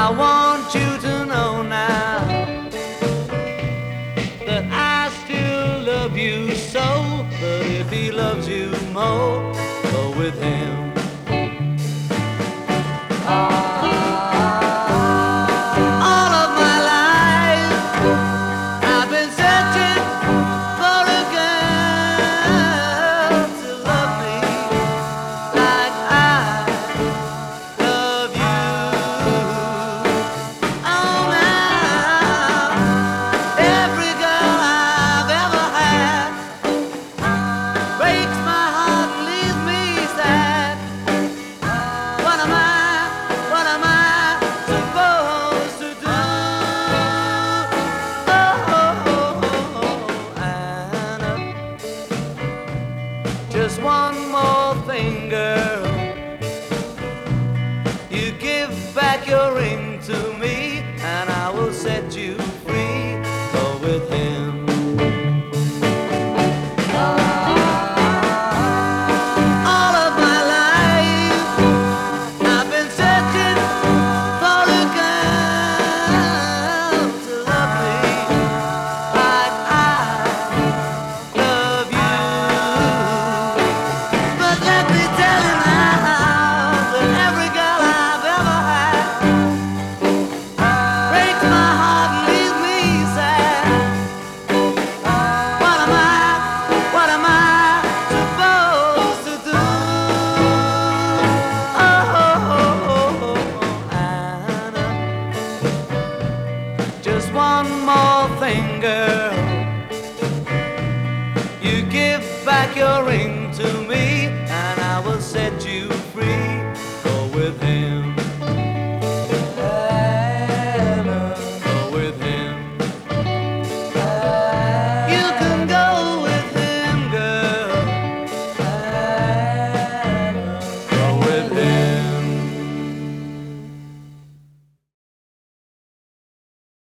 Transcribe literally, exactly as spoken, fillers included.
I want you to know now that I still love you so. But if he loves you more, go with him. All of my life I've been searching for a girl to love me like I love you. Oh, now every girl I've ever had breaks my heart and leaves me sad. What am I, what am I supposed to do? Oh, Anna, just one more thing, girl. You give back your ring to me, and I will set you free. Go with him. All of my life I've been searching for a girl to love me like I love you. But let me tell you now that every girl I've ever had breaks my heart and leaves me sad. What am I, what am I supposed to do? Oh, Anna, just one more thing, girl. You give back your ring to me,